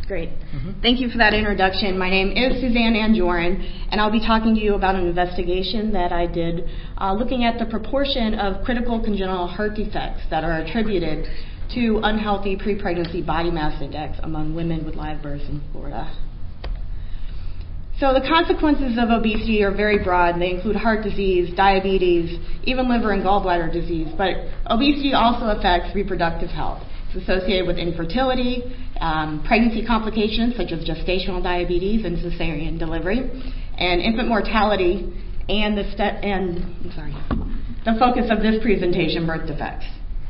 Great. Thank you for that introduction. My name is Suzanne Anjorin, and I'll be talking to you about an investigation that I did looking at the proportion of critical congenital heart defects that are attributed to unhealthy pre-pregnancy body mass index among women with live births in Florida. So the consequences of obesity are very broad. They include heart disease, diabetes, even liver and gallbladder disease. But obesity also affects reproductive health. It's associated with infertility, pregnancy complications such as gestational diabetes and cesarean delivery, and infant mortality, and the focus of this presentation, birth defects.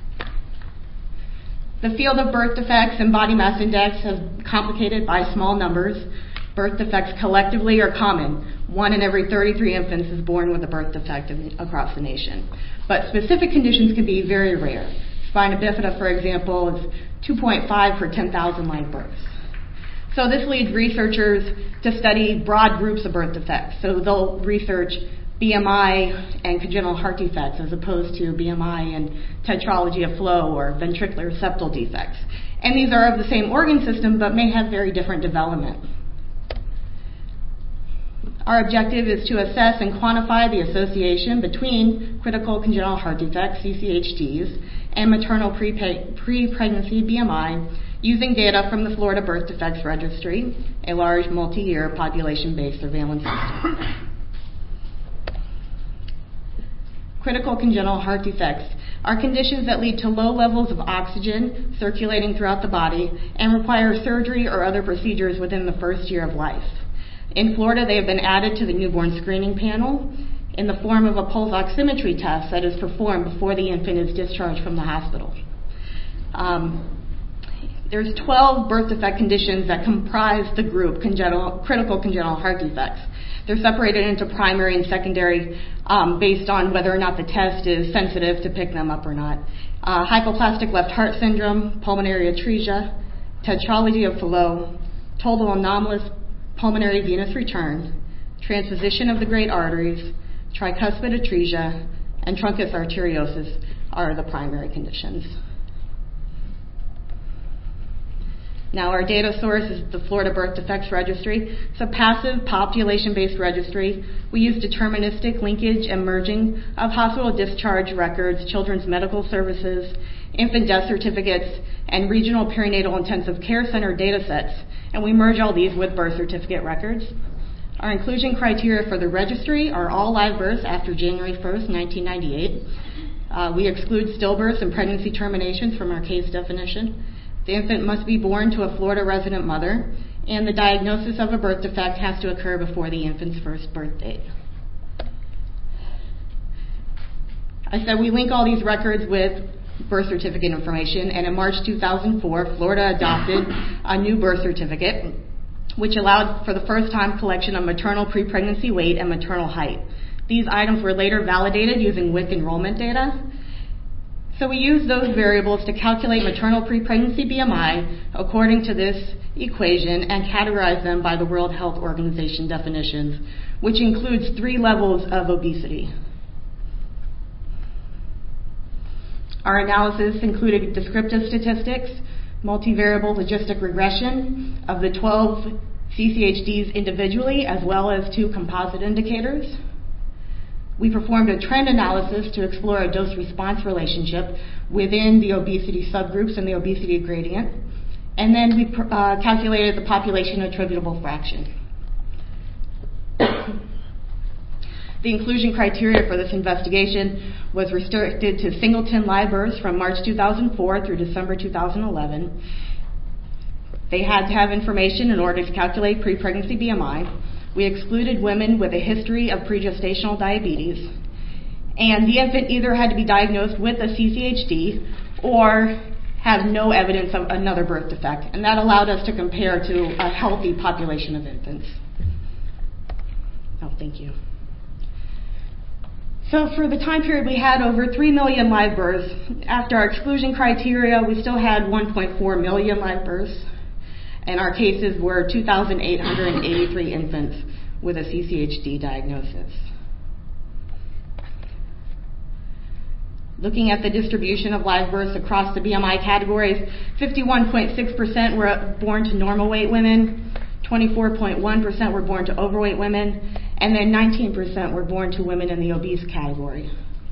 The field of birth defects and body mass index is complicated by small numbers. Birth defects collectively are common. 1 in every 33 infants is born with a birth defect across the nation. But specific conditions can be very rare. Spina bifida, for example, is 2.5 per 10,000 live births. So this leads researchers to study broad groups of birth defects. So they'll research BMI and congenital heart defects as opposed to BMI and tetralogy of flow or ventricular septal defects. And these are of the same organ system but may have very different development. Our objective is to assess and quantify the association between critical congenital heart defects, CCHDs, and maternal pre-pregnancy BMI using data from the Florida Birth Defects Registry, a large multi-year population-based surveillance system. Critical congenital heart defects are conditions that lead to low levels of oxygen circulating throughout the body and require surgery or other procedures within the first year of life. In Florida, they have been added to the newborn screening panel in the form of a pulse oximetry test that is performed before the infant is discharged from the hospital. There's 12 birth defect conditions that comprise the group critical congenital heart defects. They're separated into primary and secondary based on whether or not the test is sensitive to pick them up or not. Hypoplastic left heart syndrome, pulmonary atresia, tetralogy of Fallot, total anomalous pulmonary venous return, transposition of the great arteries, tricuspid atresia, and truncus arteriosus are the primary conditions. Now, our data source is the Florida Birth Defects Registry. It's a passive population-based registry. We use deterministic linkage and merging of hospital discharge records, children's medical services, infant death certificates, and regional perinatal intensive care center data sets. And we merge all these with birth certificate records. Our inclusion criteria for the registry are all live births after January 1st, 1998. We exclude stillbirths and pregnancy terminations from our case definition. The infant must be born to a Florida resident mother, and the diagnosis of a birth defect has to occur before the infant's first birth date. I said we link all these records with birth certificate information, and in March 2004, Florida adopted a new birth certificate, which allowed for the first time collection of maternal pre-pregnancy weight and maternal height. These items were later validated using WIC enrollment data. So we use those variables to calculate maternal pre-pregnancy BMI according to this equation and categorize them by the World Health Organization definitions, which includes 3 levels of obesity. Our analysis included descriptive statistics, multivariable logistic regression of the 12 CCHDs individually, as well as 2 composite indicators. We performed a trend analysis to explore a dose-response relationship within the obesity subgroups and the obesity gradient. And then we calculated the population attributable fraction. The inclusion criteria for this investigation was restricted to singleton live births from March 2004 through December 2011. They had to have information in order to calculate pre-pregnancy BMI. We excluded women with a history of pregestational diabetes. And the infant either had to be diagnosed with a CCHD or have no evidence of another birth defect. And that allowed us to compare to a healthy population of infants. Oh, thank you. So for the time period, we had over 3 million live births. After our exclusion criteria, we still had 1.4 million live births. And our cases were 2,883 infants with a CCHD diagnosis. Looking at the distribution of live births across the BMI categories, 51.6% were born to normal weight women, 24.1% were born to overweight women, and then 19% were born to women in the obese category.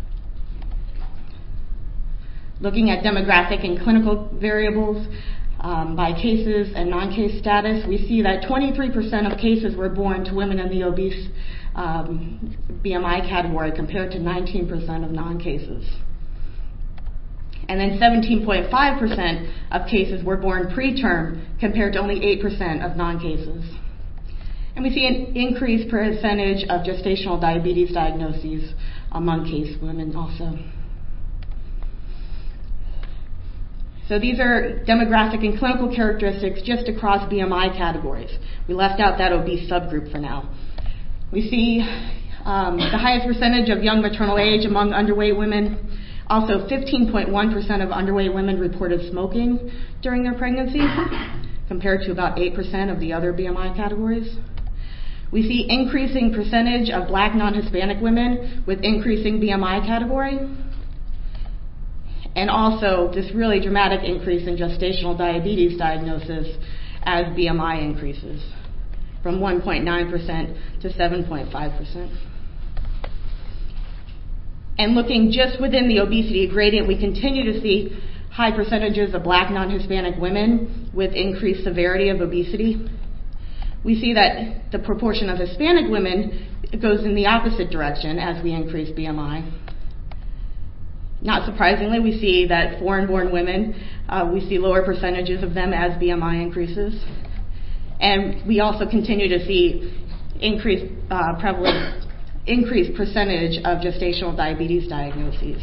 Looking at demographic and clinical variables by cases and non-case status, we see that 23% of cases were born to women in the obese BMI category compared to 19% of non-cases. And then 17.5% of cases were born preterm compared to only 8% of non-cases. And we see an increased percentage of gestational diabetes diagnoses among case women also. So these are demographic and clinical characteristics just across BMI categories. We left out that obese subgroup for now. We see the highest percentage of young maternal age among underweight women. Also, 15.1% of underweight women reported smoking during their pregnancy, compared to about 8% of the other BMI categories. We see increasing percentage of Black non-Hispanic women with increasing BMI category. And also this really dramatic increase in gestational diabetes diagnosis as BMI increases from 1.9% to 7.5%. And looking just within the obesity gradient, we continue to see high percentages of Black non-Hispanic women with increased severity of obesity. We see that the proportion of Hispanic women goes in the opposite direction as we increase BMI. Not surprisingly, we see that foreign-born women, we see lower percentages of them as BMI increases. And we also continue to see increased percentage of gestational diabetes diagnoses.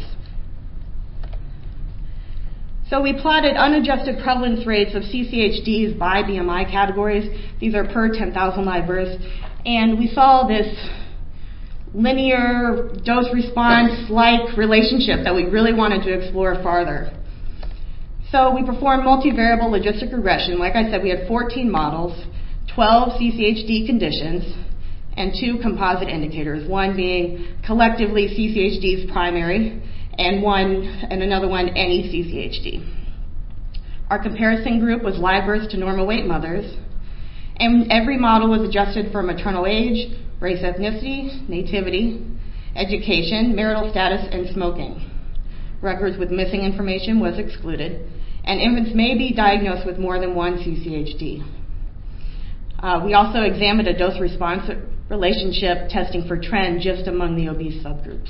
So we plotted unadjusted prevalence rates of CCHDs by BMI categories. These are per 10,000 live births. And we saw this linear dose-response-like relationship that we really wanted to explore farther. So we performed multivariable logistic regression. Like I said, we had 14 models, 12 CCHD conditions, and 2 composite indicators, one being collectively CCHD's primary, and another one any CCHD. Our comparison group was live births to normal weight mothers, and every model was adjusted for maternal age, race, ethnicity, nativity, education, marital status, and smoking. Records with missing information was excluded, and infants may be diagnosed with more than one CCHD. We also examined a dose-response relationship testing for trend just among the obese subgroups.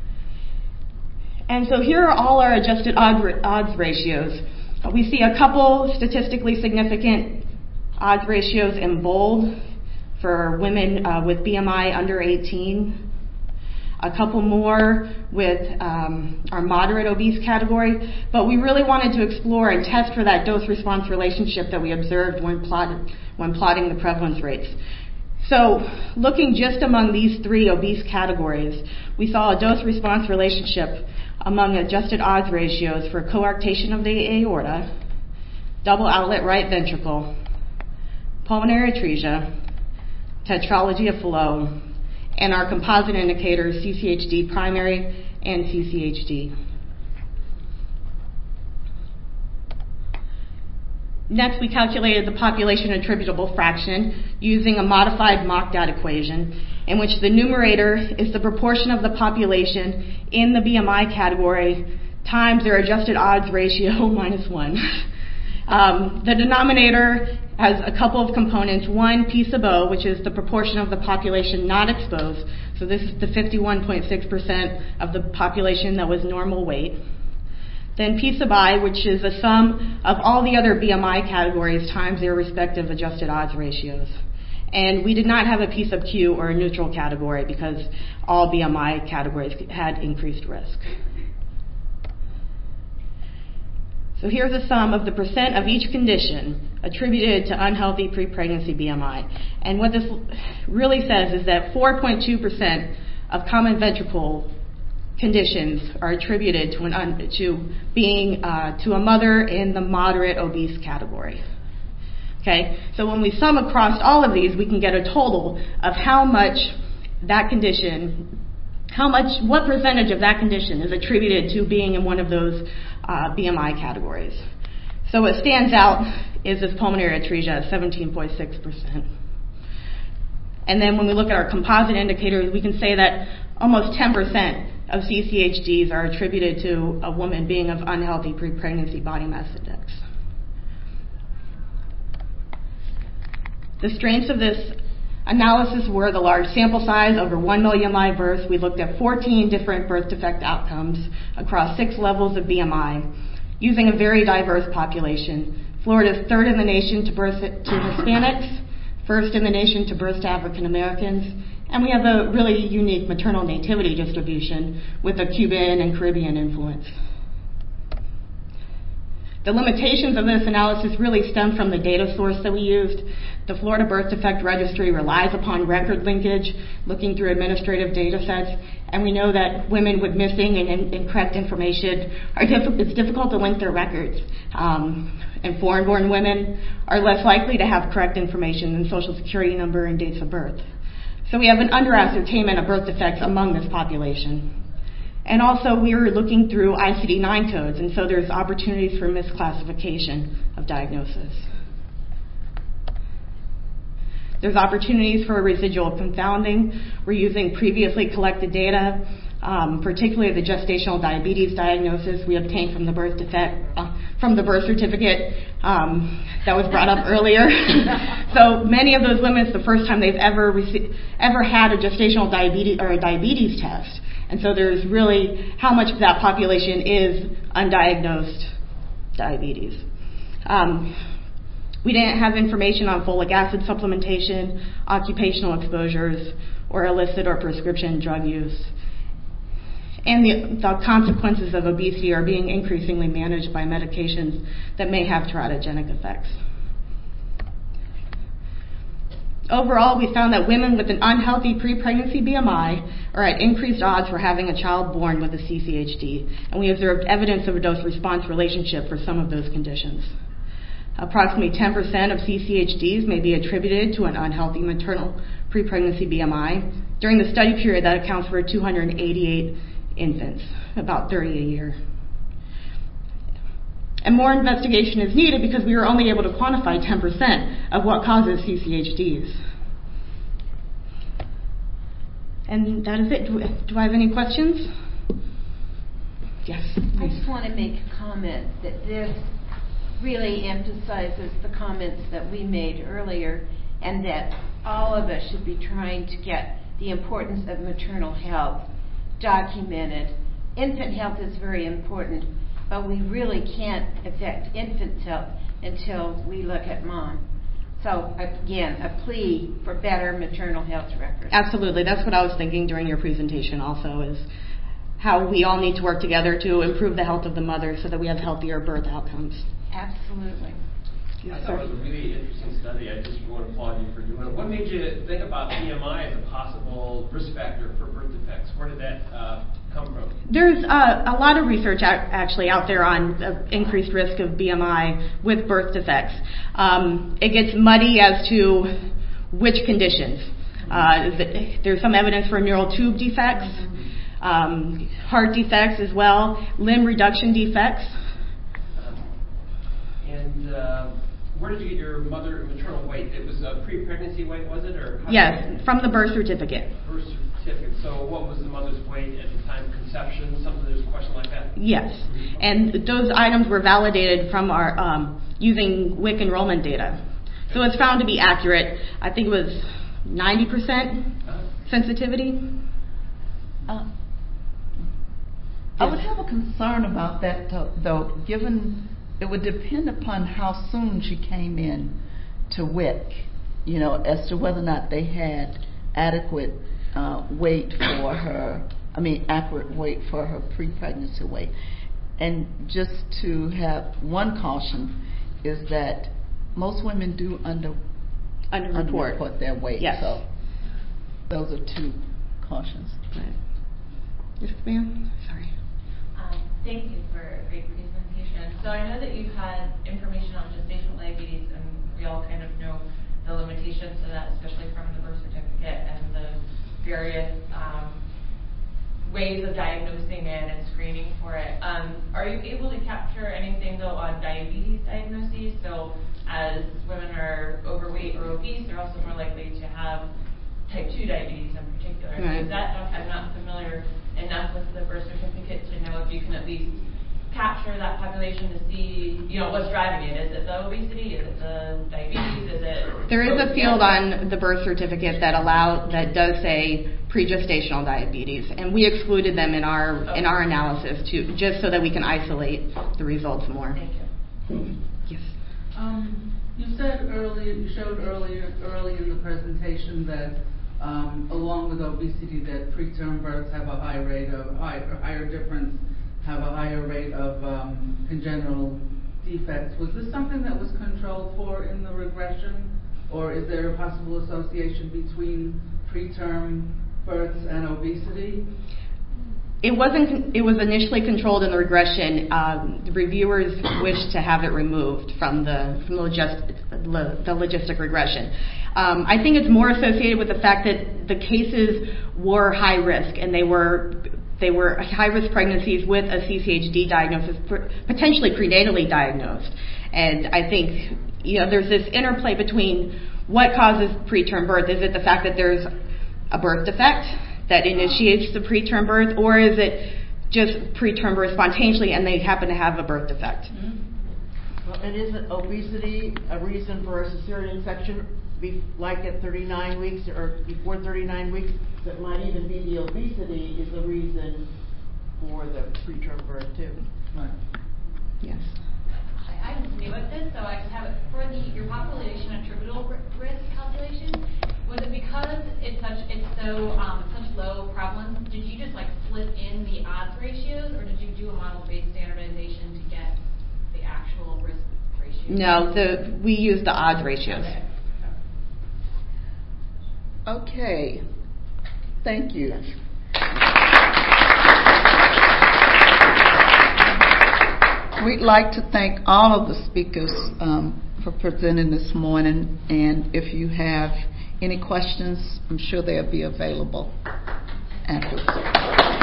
And so here are all our adjusted odds ratios. We see a couple statistically significant odds ratios in bold for women with BMI under 18, a couple more with our moderate obese category, but we really wanted to explore and test for that dose-response relationship that we observed when plotting the prevalence rates. So looking just among these 3 obese categories, we saw a dose-response relationship among adjusted odds ratios for coarctation of the aorta, double outlet right ventricle, pulmonary atresia, tetralogy of Fallot, and our composite indicators CCHD primary and CCHD. Next, we calculated the population attributable fraction using a modified Machtad equation in which the numerator is the proportion of the population in the BMI category times their adjusted odds ratio minus 1. The denominator has a couple of components. One, P sub O, which is the proportion of the population not exposed. So this is the 51.6% of the population that was normal weight. Then P sub I, which is a sum of all the other BMI categories times their respective adjusted odds ratios. And we did not have a P sub Q or a neutral category because all BMI categories had increased risk. So here's a sum of the percent of each condition attributed to unhealthy pre-pregnancy BMI. And what this really says is that 4.2% of common ventricle conditions are attributed to a mother in the moderate obese category. Okay, so when we sum across all of these, we can get a total of how much that condition what percentage of that condition is attributed to being in one of those BMI categories. So what stands out is this pulmonary atresia at 17.6%. And then when we look at our composite indicators, we can say that almost 10% of CCHDs are attributed to a woman being of unhealthy pre-pregnancy body mass index. The strengths of this analysis were the large sample size, over 1 million live births. We looked at 14 different birth defect outcomes across 6 levels of BMI, using a very diverse population. Florida is third in the nation to birth to Hispanics, first in the nation to birth to African Americans, and we have a really unique maternal nativity distribution with a Cuban and Caribbean influence. The limitations of this analysis really stem from the data source that we used. The Florida Birth Defect Registry relies upon record linkage, looking through administrative data sets, and we know that women with missing and incorrect information it's difficult to link their records. And foreign-born women are less likely to have correct information than social security number and dates of birth. So we have an under-ascertainment of birth defects among this population. And also we were looking through ICD-9 codes, and so there's opportunities for misclassification of diagnosis. There's opportunities for residual confounding. We're using previously collected data, particularly the gestational diabetes diagnosis we obtained from the birth certificate that was brought up earlier. So many of those women, it's the first time they've ever had a gestational diabetes or a diabetes test. And so there's really how much of that population is undiagnosed diabetes. We didn't have information on folic acid supplementation, occupational exposures, or illicit or prescription drug use. And the consequences of obesity are being increasingly managed by medications that may have teratogenic effects. Overall, we found that women with an unhealthy pre-pregnancy BMI are at increased odds for having a child born with a CCHD, and we observed evidence of a dose-response relationship for some of those conditions. Approximately 10% of CCHDs may be attributed to an unhealthy maternal pre-pregnancy BMI. During the study period, that accounts for 288 infants, about 30 a year. And more investigation is needed because we were only able to quantify 10% of what causes CCHDs. And that is it. Do I have any questions? Yes. I just want to make a comment that this really emphasizes the comments that we made earlier, and that all of us should be trying to get the importance of maternal health documented. Infant health is very important, but we really can't affect infant health until we look at mom. So again, a plea for better maternal health records. Absolutely. That's what I was thinking during your presentation also, is how we all need to work together to improve the health of the mother so that we have healthier birth outcomes. Absolutely. Yes, I thought it was a really interesting study. I just want to applaud you for doing it. What made you think about BMI as a possible risk factor for birth defects? Where did that come from? There's a lot of research actually out there on increased risk of BMI with birth defects. It gets muddy as to which conditions. There's some evidence for neural tube defects, heart defects as well, limb reduction defects. And where did you get your maternal weight? It was a pre-pregnancy weight, was it? Or yes, from the birth certificate. Birth certificate. So what was the mother's weight at the time of conception? There's a question like that? Yes. And those items were validated from our using WIC enrollment data. So it's found to be accurate. I think it was 90% sensitivity. I would have a concern about that, though, given it would depend upon how soon she came in to WIC, as to whether or not they had adequate weight for her, accurate weight for her pre-pregnancy weight. And just to have one caution is that most women do underreport their weight. Yes. So those are two cautions. Right. Yes, ma'am. Sorry. Thank you for a great presentation. So I know that you've had information on gestational diabetes, and we all kind of know the limitations to that, especially from the birth certificate and the various ways of diagnosing it and screening for it. Are you able to capture anything though on diabetes diagnoses? So as women are overweight or obese, they're also more likely to have type 2 diabetes in particular. Right. Is that, I'm not familiar enough with the birth certificate to know if you can at least capture that population to see, what's driving it. Is it the obesity? Is it the diabetes? Is it... There is a field on the birth certificate that does say pre-gestational diabetes, and we excluded them in our analysis just so that we can isolate the results more. Thank you. Yes. You showed early in the presentation that along with obesity, that preterm births have a higher rate of congenital defects. Was this something that was controlled for in the regression, or is there a possible association between preterm births and obesity? It wasn't. It was initially controlled in the regression. The reviewers wished to have it removed from the logistic regression. I think it's more associated with the fact that the cases were high risk, and they were high-risk pregnancies with a CCHD diagnosis, potentially prenatally diagnosed. And I think there's this interplay between what causes preterm birth. Is it the fact that there's a birth defect that initiates the preterm birth, or is it just preterm birth spontaneously and they happen to have a birth defect? Mm-hmm. Well, and isn't obesity a reason for a cesarean section, like at 39 weeks or before 39 weeks? That might even be the obesity is the reason for the preterm birth too. Right. Yes. I'm new at this, so I just have it for your population attributable risk calculation. Was it because it's such low prevalence? Did you just slip in the odds ratios, or did you do a model-based standardization to get the actual risk ratios? No, we used the odds ratios. Okay. Thank you. We'd like to thank all of the speakers for presenting this morning, and if you have any questions, I'm sure they'll be available afterwards.